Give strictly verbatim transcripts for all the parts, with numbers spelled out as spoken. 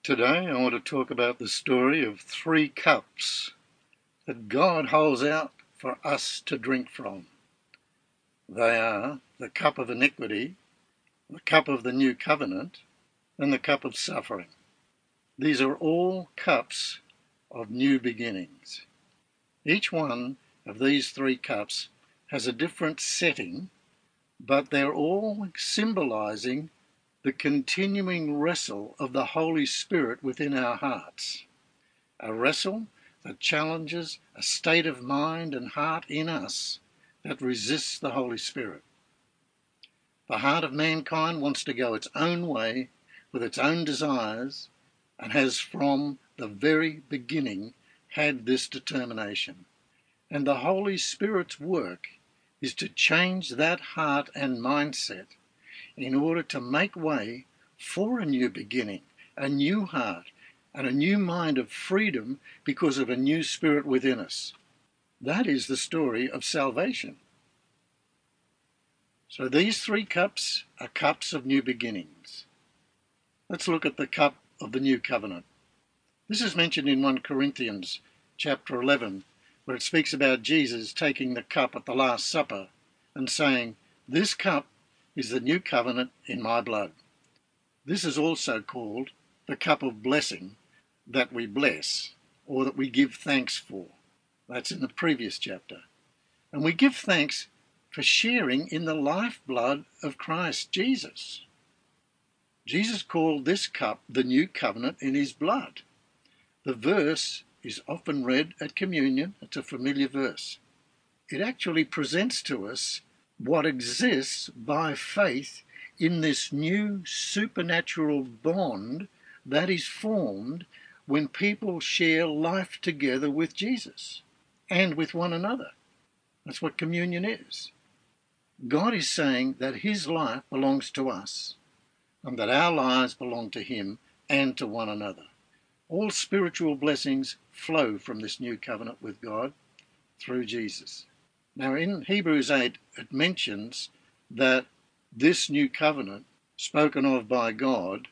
Today I want to talk about the story of three cups that God holds out for us to drink from. They are the cup of iniquity, the cup of the new covenant, and the cup of suffering. These are all cups of new beginnings. Each one of these three cups has a different setting, but they're all symbolizing the continuing wrestle of the Holy Spirit within our hearts. A wrestle that challenges a state of mind and heart in us that resists the Holy Spirit. The heart of mankind wants to go its own way with its own desires and has from the very beginning had this determination. And the Holy Spirit's work is to change that heart and mindset in order to make way for a new beginning, a new heart, and a new mind of freedom because of a new spirit within us. That is the story of salvation. So these three cups are cups of new beginnings. Let's look at the cup of the new covenant. This is mentioned in First Corinthians chapter eleven, where it speaks about Jesus taking the cup at the Last Supper and saying, "This cup is the new covenant in my blood." This is also called the cup of blessing that we bless, or that we give thanks for. That's in the previous chapter. And we give thanks for sharing in the lifeblood of Christ Jesus. Jesus called this cup the new covenant in his blood. The verse is often read at communion. It's a familiar verse. It actually presents to us what exists by faith in this new supernatural bond that is formed when people share life together with Jesus and with one another. That's what communion is. God is saying that his life belongs to us and that our lives belong to him and to one another. All spiritual blessings flow from this new covenant with God through Jesus. Now in Hebrews eight, it mentions that this new covenant spoken of by God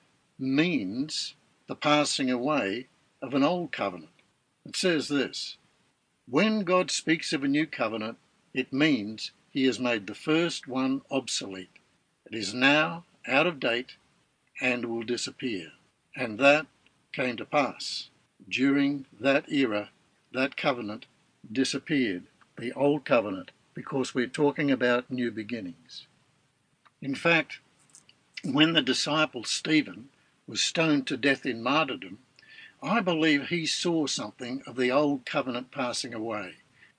means the passing away of an old covenant. It says this: when God speaks of a new covenant, it means he has made the first one obsolete. It is now out of date and will disappear. And that came to pass. During that era, that covenant disappeared, the old covenant, because we're talking about new beginnings. In fact, when the disciple Stephen was stoned to death in martyrdom, I believe he saw something of the old covenant passing away,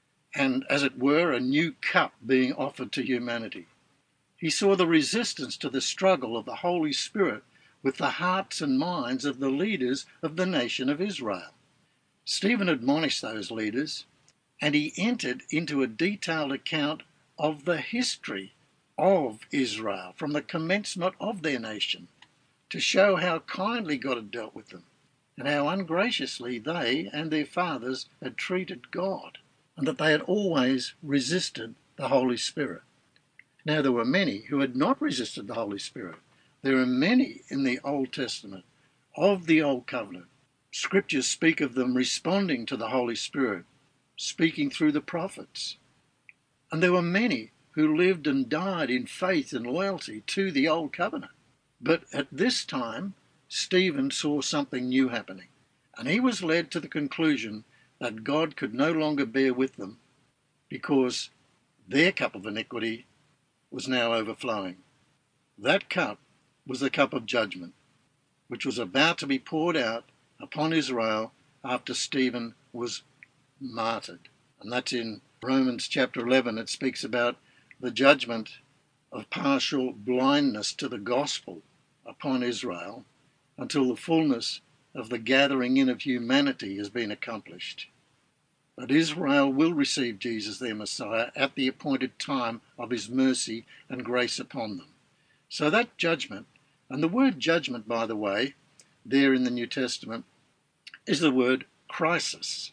and as it were, a new cup being offered to humanity. He saw the resistance to the struggle of the Holy Spirit with the hearts and minds of the leaders of the nation of Israel. Stephen admonished those leaders, and he entered into a detailed account of the history of Israel from the commencement of their nation, to show how kindly God had dealt with them and how ungraciously they and their fathers had treated God, and that they had always resisted the Holy Spirit. Now there were many who had not resisted the Holy Spirit. There are many in the Old Testament of the Old Covenant. Scriptures speak of them responding to the Holy Spirit, speaking through the prophets. And there were many who lived and died in faith and loyalty to the Old Covenant. But at this time, Stephen saw something new happening, and he was led to the conclusion that God could no longer bear with them because their cup of iniquity was now overflowing. That cup was the cup of judgment, which was about to be poured out upon Israel after Stephen was martyred. And that's in Romans chapter eleven. It speaks about the judgment of partial blindness to the gospel upon Israel until the fullness of the gathering in of humanity has been accomplished. But Israel will receive Jesus, their Messiah, at the appointed time of his mercy and grace upon them. So that judgment, and the word judgment, by the way, there in the New Testament, is the word crisis.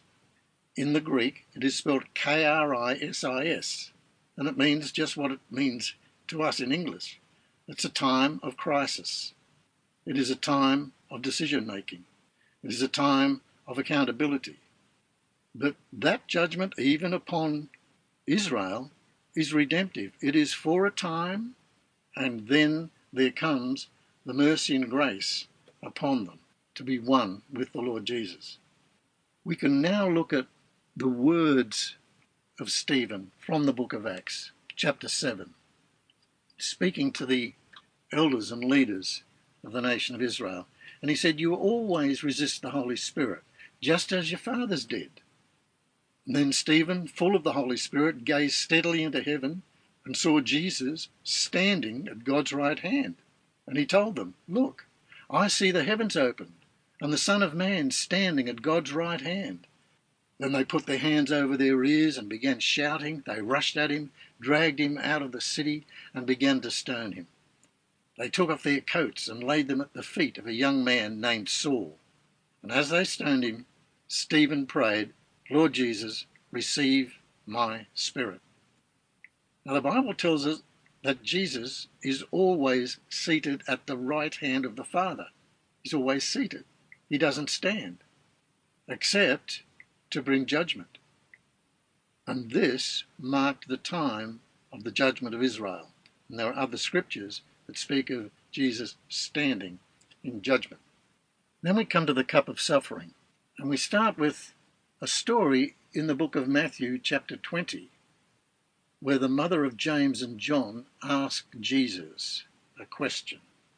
In the Greek, it is spelled K R I S I S, and it means just what it means to us in English. It's a time of crisis. It is a time of decision-making. It is a time of accountability. But that judgment, even upon Israel, is redemptive. It is for a time, and then there comes the mercy and grace upon them to be one with the Lord Jesus. We can now look at the words of Stephen from the book of Acts, chapter seven, speaking to the elders and leaders of the nation of Israel. And he said, "You always resist the Holy Spirit, just as your fathers did." And then Stephen, full of the Holy Spirit, gazed steadily into heaven and saw Jesus standing at God's right hand. And he told them, "Look, I see the heavens opened, and the Son of Man standing at God's right hand." Then they put their hands over their ears and began shouting. They rushed at him, dragged him out of the city, and began to stone him. They took off their coats and laid them at the feet of a young man named Saul. And as they stoned him, Stephen prayed, "Lord Jesus, receive my spirit." Now the Bible tells us that Jesus is always seated at the right hand of the Father. He's always seated. He doesn't stand, except to bring judgment. And this marked the time of the judgment of Israel. And there are other scriptures that speak of Jesus standing in judgment. Then we come to the cup of suffering. And we start with a story in the book of Matthew, chapter twenty, where the mother of James and John asked Jesus a question.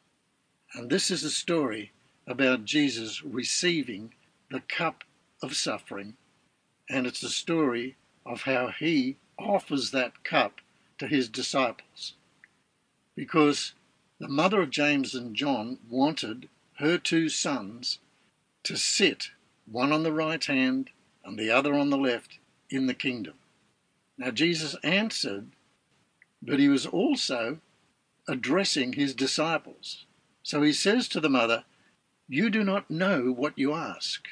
And this is a story about Jesus receiving the cup of suffering, and it's a story of how he offers that cup to his disciples. Because the mother of James and John wanted her two sons to sit, one on the right hand and the other on the left, in the kingdom. Now Jesus answered, but he was also addressing his disciples. So he says to the mother, "You do not know what you ask."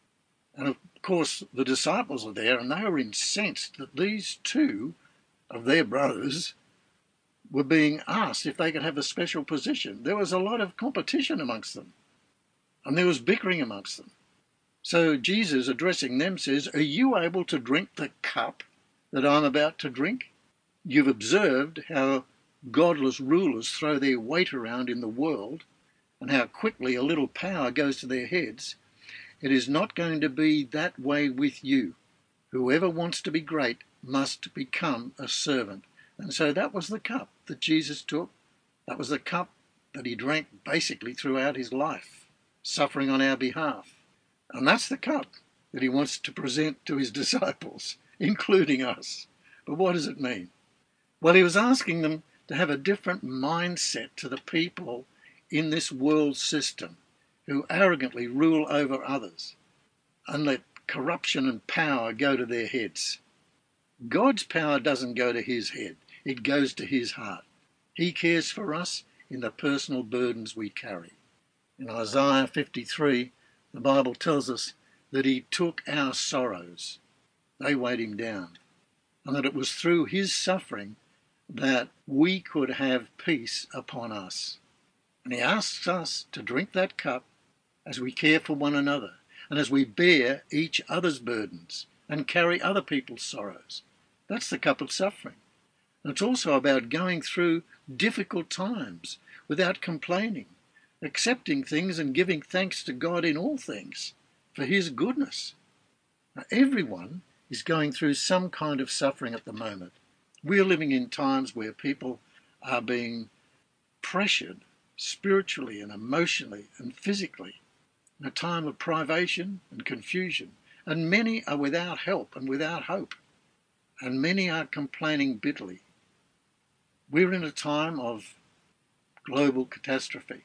And of course the disciples are there, and they were incensed that these two of their brothers were being asked if they could have a special position. There was a lot of competition amongst them, and there was bickering amongst them. So Jesus, addressing them, says, "Are you able to drink the cup that I'm about to drink?" You've observed how godless rulers throw their weight around in the world and how quickly a little power goes to their heads. It is not going to be that way with you. Whoever wants to be great must become a servant. And so that was the cup that Jesus took. That was the cup that he drank basically throughout his life, suffering on our behalf. And that's the cup that he wants to present to his disciples, including us. But what does it mean? Well, he was asking them to have a different mindset to the people in this world system who arrogantly rule over others and let corruption and power go to their heads. God's power doesn't go to his head. It goes to his heart. He cares for us in the personal burdens we carry. In Isaiah fifty-three, the Bible tells us that he took our sorrows. They weighed him down. And that it was through his suffering that we could have peace upon us. And he asks us to drink that cup as we care for one another and as we bear each other's burdens and carry other people's sorrows. That's the cup of suffering. And it's also about going through difficult times without complaining, accepting things and giving thanks to God in all things for his goodness. Now, everyone is going through some kind of suffering at the moment. We're living in times where people are being pressured spiritually and emotionally and physically, in a time of privation and confusion. And many are without help and without hope. And many are complaining bitterly. We're in a time of global catastrophe.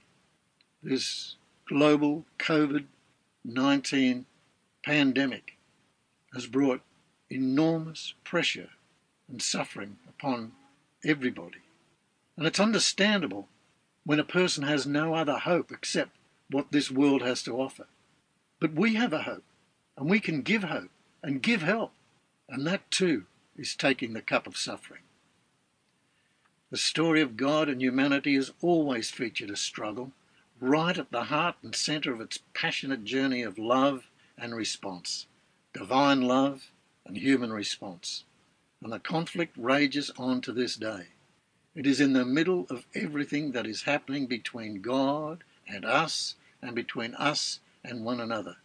This global COVID nineteen pandemic has brought enormous pressure and suffering upon everybody. And it's understandable when a person has no other hope except what this world has to offer. But we have a hope, and we can give hope and give help, and that too is taking the cup of suffering. The story of God and humanity has always featured a struggle, right at the heart and centre of its passionate journey of love and response, divine love and human response. And the conflict rages on to this day. It is in the middle of everything that is happening between God and us and between us and one another.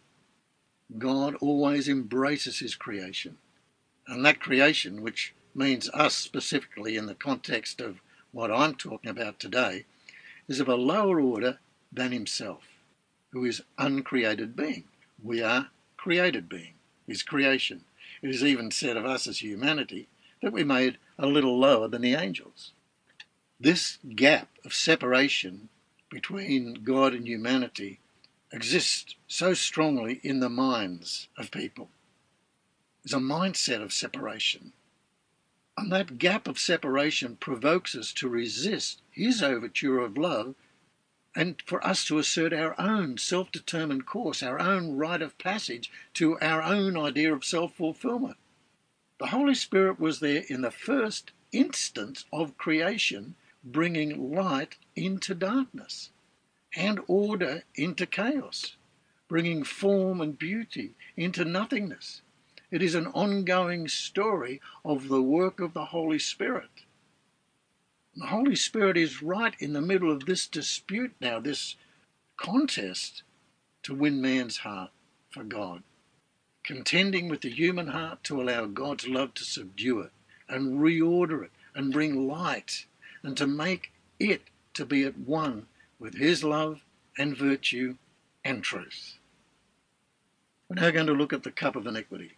God always embraces his creation. And that creation, which means us specifically in the context of what I'm talking about today, is of a lower order than himself, who is uncreated being. We are created being, his creation. It is even said of us as humanity that we're made a little lower than the angels. This gap of separation between God and humanity exists so strongly in the minds of people. There's a mindset of separation. And that gap of separation provokes us to resist his overture of love and for us to assert our own self-determined course, our own rite of passage to our own idea of self-fulfillment. The Holy Spirit was there in the first instance of creation, bringing light into darkness and order into chaos, bringing form and beauty into nothingness. It is an ongoing story of the work of the Holy Spirit. The Holy Spirit is right in the middle of this dispute now, this contest to win man's heart for God, contending with the human heart to allow God's love to subdue it and reorder it and bring light and to make it to be at one with his love and virtue and truth. We're now going to look at the cup of iniquity.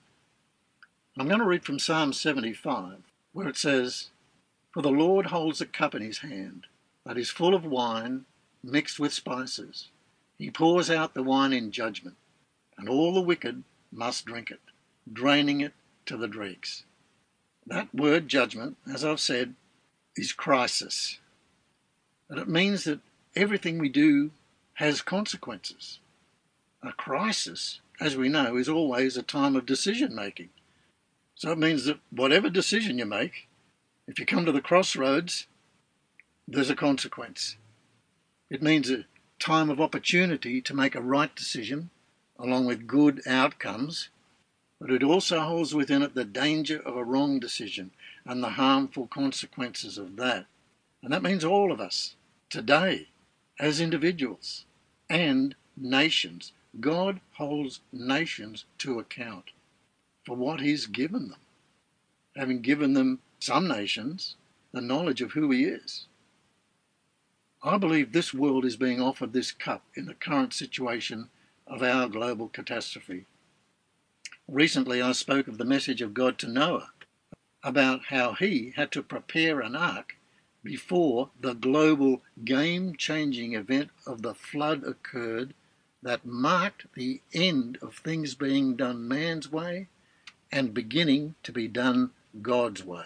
I'm going to read from Psalm seventy-five, where it says, "For the Lord holds a cup in his hand that is full of wine mixed with spices. He pours out the wine in judgment, and all the wicked must drink it, draining it to the dregs." That word judgment, as I've said, is crisis. And it means that everything we do has consequences. A crisis, as we know, is always a time of decision making. So it means that whatever decision you make, if you come to the crossroads, there's a consequence. It means a time of opportunity to make a right decision, along with good outcomes, but it also holds within it the danger of a wrong decision and the harmful consequences of that. And that means all of us, today, as individuals and nations. God holds nations to account for what he's given them, having given them, some nations, the knowledge of who he is. I believe this world is being offered this cup in the current situation of our global catastrophe. Recently I spoke of the message of God to Noah about how he had to prepare an ark before the global game-changing event of the flood occurred that marked the end of things being done man's way and beginning to be done God's way.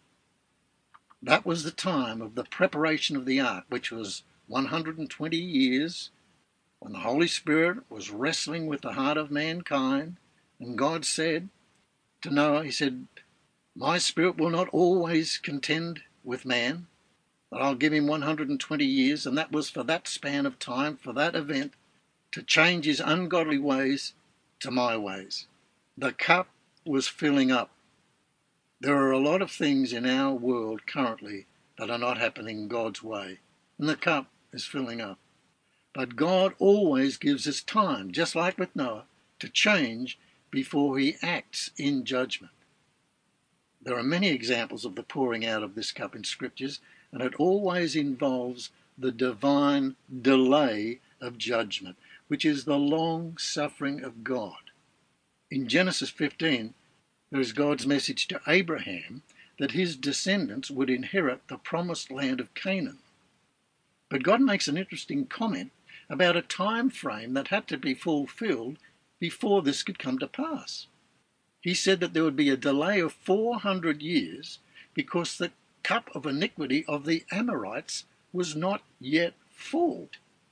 That was the time of the preparation of the ark, which was one hundred twenty years, when the Holy Spirit was wrestling with the heart of mankind, and God said to Noah, he said, "My spirit will not always contend with man, but I'll give him one hundred twenty years," and that was for that span of time, for that event, to change his ungodly ways to my ways. The cup was filling up. There are a lot of things in our world currently that are not happening God's way, and the cup is filling up. But God always gives us time, just like with Noah, to change before he acts in judgment. There are many examples of the pouring out of this cup in scriptures, and it always involves the divine delay of judgment, which is the long suffering of God. In Genesis fifteen, there is God's message to Abraham that his descendants would inherit the promised land of Canaan. But God makes an interesting comment about a time frame that had to be fulfilled before this could come to pass. He said that there would be a delay of four hundred years because the cup of iniquity of the Amorites was not yet full.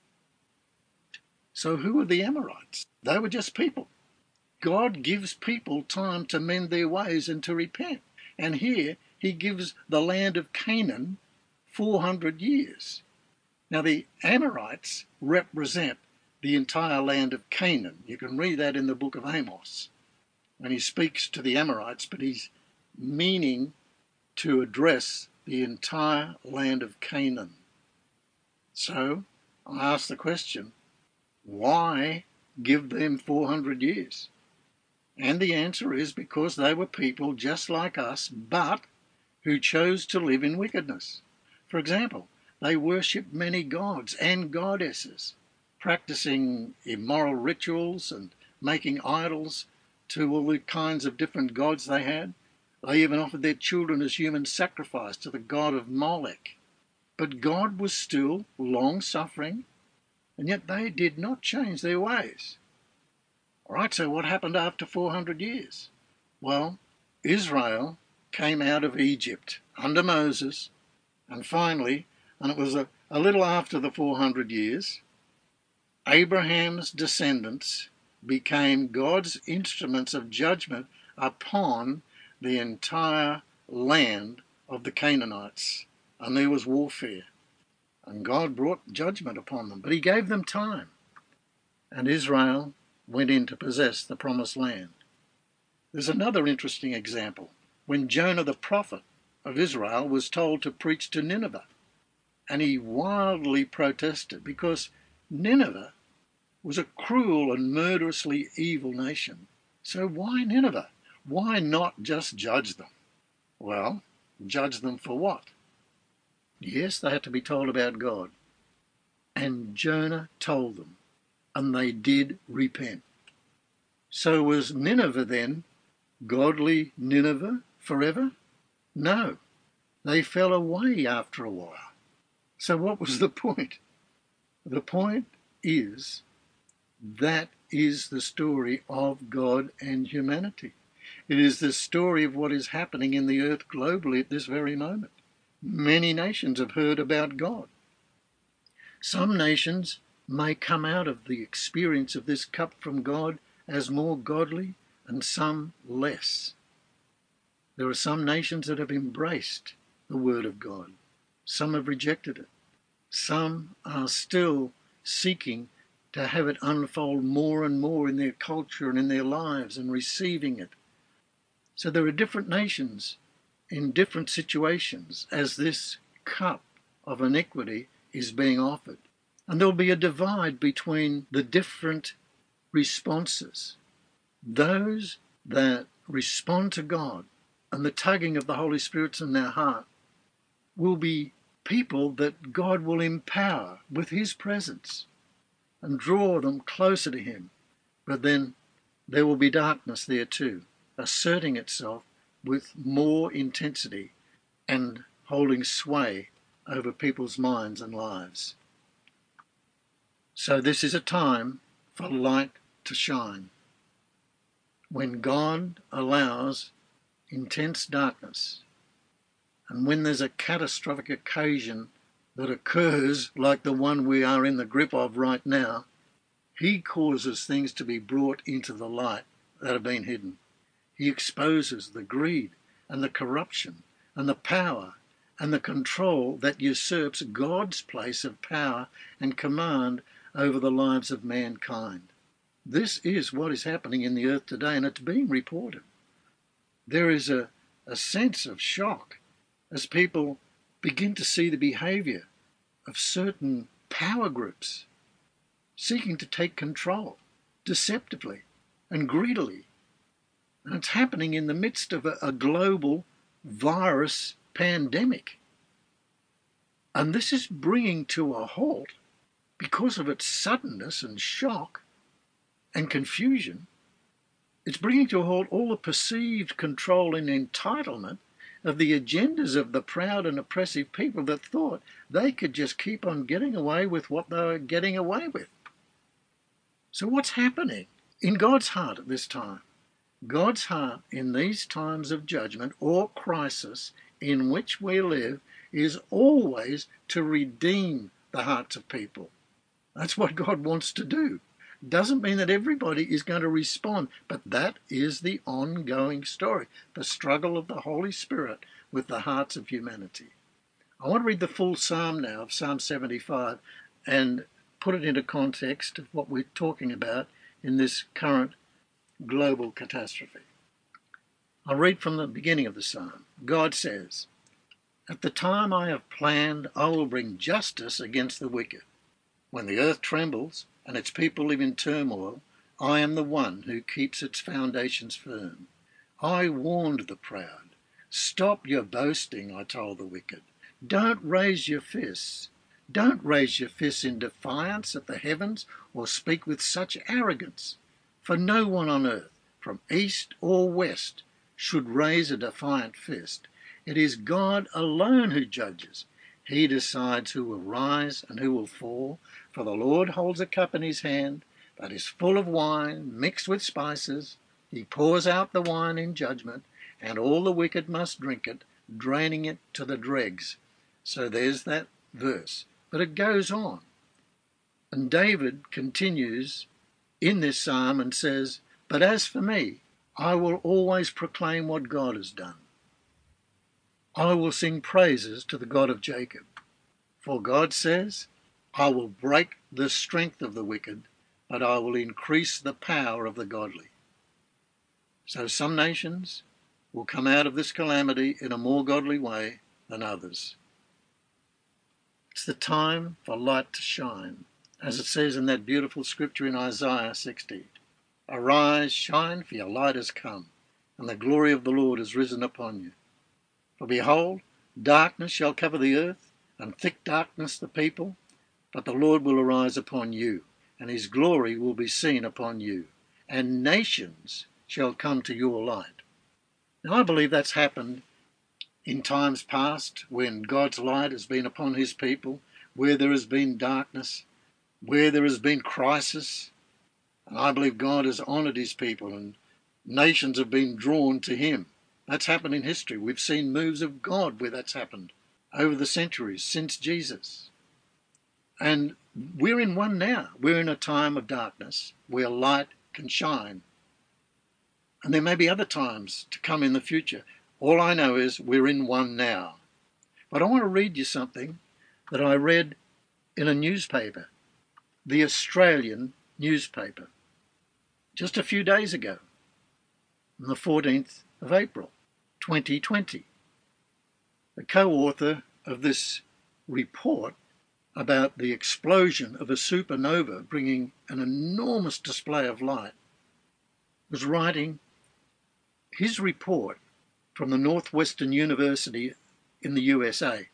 So who were the Amorites? They were just people. God gives people time to mend their ways and to repent. And here he gives the land of Canaan four hundred years. Now the Amorites represent the entire land of Canaan. You can read that in the book of Amos when he speaks to the Amorites, but he's meaning to address the entire land of Canaan. So I ask the question, why give them four hundred years? And the answer is because they were people just like us, but who chose to live in wickedness. For example, they worshipped many gods and goddesses, practicing immoral rituals and making idols to all the kinds of different gods they had. They even offered their children as human sacrifice to the god of Molech. But God was still long-suffering, and yet they did not change their ways. All right, so what happened after four hundred years? Well, Israel came out of Egypt under Moses, and finally, and it was a, a little after the four hundred years, Abraham's descendants became God's instruments of judgment upon the entire land of the Canaanites. And there was warfare. And God brought judgment upon them. But he gave them time. And Israel went in to possess the promised land. There's another interesting example. When Jonah the prophet of Israel was told to preach to Nineveh, and he wildly protested because Nineveh was a cruel and murderously evil nation. So why Nineveh? Why not just judge them? Well, judge them for what? Yes, they had to be told about God. And Jonah told them, and they did repent. So was Nineveh then godly Nineveh forever? No, they fell away after a while. So what was the point? The point is, that is the story of God and humanity. It is the story of what is happening in the earth globally at this very moment. Many nations have heard about God. Some nations may come out of the experience of this cup from God as more godly, and some less. There are some nations that have embraced the Word of God. Some have rejected it. Some are still seeking to have it unfold more and more in their culture and in their lives and receiving it. So there are different nations in different situations as this cup of iniquity is being offered. And there'll be a divide between the different responses. Those that respond to God and the tugging of the Holy Spirit in their heart will be people that God will empower with his presence and draw them closer to him. But then there will be darkness there too, asserting itself with more intensity and holding sway over people's minds and lives. So this is a time for light to shine. When God allows intense darkness, and when there's a catastrophic occasion that occurs like the one we are in the grip of right now, he causes things to be brought into the light that have been hidden. He exposes the greed and the corruption and the power and the control that usurps God's place of power and command over the lives of mankind. This is what is happening in the earth today, and it's being reported. There is a, a sense of shock as people begin to see the behaviour of certain power groups seeking to take control deceptively and greedily. And it's happening in the midst of a, a global virus pandemic. And this is bringing to a halt, because of its suddenness and shock and confusion, it's bringing to a halt all the perceived control and entitlement of the agendas of the proud and oppressive people that thought they could just keep on getting away with what they were getting away with. So what's happening in God's heart at this time? God's heart in these times of judgment or crisis in which we live is always to redeem the hearts of people. That's what God wants to do. Doesn't mean that everybody is going to respond, but that is the ongoing story, the struggle of the Holy Spirit with the hearts of humanity. I want to read the full psalm now of Psalm seventy-five and put it into context of what we're talking about in this current global catastrophe. I'll read from the beginning of the psalm. God says, "At the time I have planned, I will bring justice against the wicked. When the earth trembles and its people live in turmoil, I am the one who keeps its foundations firm. I warned the proud. Stop your boasting, I told the wicked. Don't raise your fists. Don't raise your fists in defiance at the heavens or speak with such arrogance. For no one on earth, from east or west, should raise a defiant fist. It is God alone who judges. He decides who will rise and who will fall. For the Lord holds a cup in his hand that is full of wine mixed with spices. He pours out the wine in judgment, and all the wicked must drink it, draining it to the dregs." So there's that verse. But it goes on. And David continues in this psalm and says, "But as for me, I will always proclaim what God has done. I will sing praises to the God of Jacob. For God says, I will break the strength of the wicked, but I will increase the power of the godly." So some nations will come out of this calamity in a more godly way than others. It's the time for light to shine, as it says in that beautiful scripture in Isaiah sixty. "Arise, shine, for your light has come, and the glory of the Lord is risen upon you. For behold, darkness shall cover the earth, and thick darkness the people, but the Lord will arise upon you, and his glory will be seen upon you, and nations shall come to your light." Now I believe that's happened in times past when God's light has been upon his people, where there has been darkness, where there has been crisis. And I believe God has honoured his people and nations have been drawn to him. That's happened in history. We've seen moves of God where that's happened over the centuries since Jesus. And we're in one now. We're in a time of darkness where light can shine. And there may be other times to come in the future. All I know is we're in one now. But I want to read you something that I read in a newspaper, the Australian newspaper, just a few days ago, on the fourteenth of April, twenty twenty. The co-author of this report about the explosion of a supernova bringing an enormous display of light was writing his report from the Northwestern University in the U S A.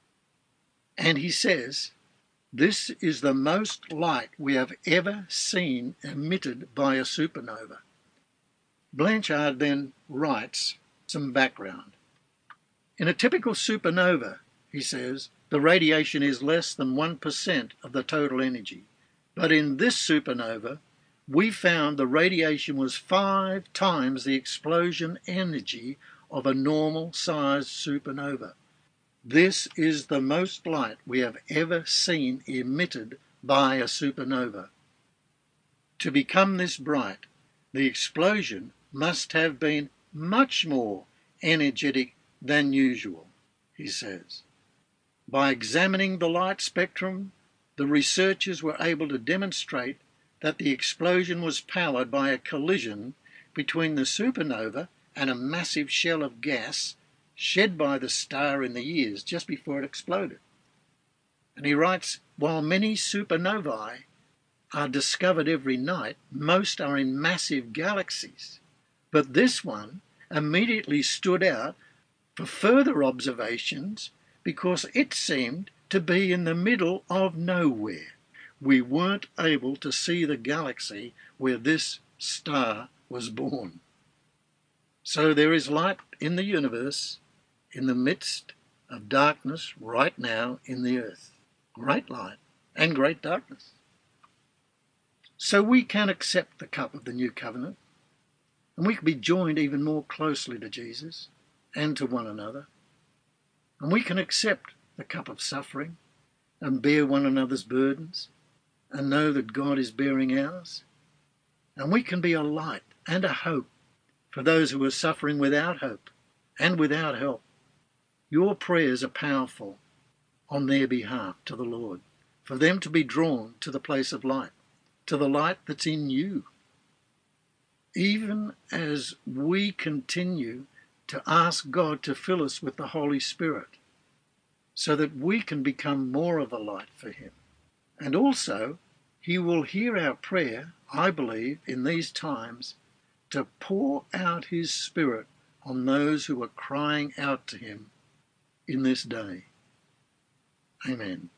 And he says, "This is the most light we have ever seen emitted by a supernova." Blanchard then writes some background. "In a typical supernova," he says, "the radiation is less than one percent of the total energy. But in this supernova, we found the radiation was five times the explosion energy of a normal-sized supernova. This is the most light we have ever seen emitted by a supernova. To become this bright, the explosion must have been much more energetic than usual," he says. By examining the light spectrum, the researchers were able to demonstrate that the explosion was powered by a collision between the supernova and a massive shell of gas shed by the star in the years just before it exploded. And he writes, "While many supernovae are discovered every night, most are in massive galaxies. But this one immediately stood out for further observations because it seemed to be in the middle of nowhere. We weren't able to see the galaxy where this star was born." So there is light in the universe in the midst of darkness right now in the earth. Great light and great darkness. So we can accept the cup of the new covenant, and we can be joined even more closely to Jesus and to one another. And we can accept the cup of suffering and bear one another's burdens and know that God is bearing ours. And we can be a light and a hope for those who are suffering without hope and without help. Your prayers are powerful on their behalf to the Lord, for them to be drawn to the place of light, to the light that's in you. Even as we continue to ask God to fill us with the Holy Spirit so that we can become more of a light for him. And also, he will hear our prayer, I believe, in these times to pour out his Spirit on those who are crying out to him in this day. Amen.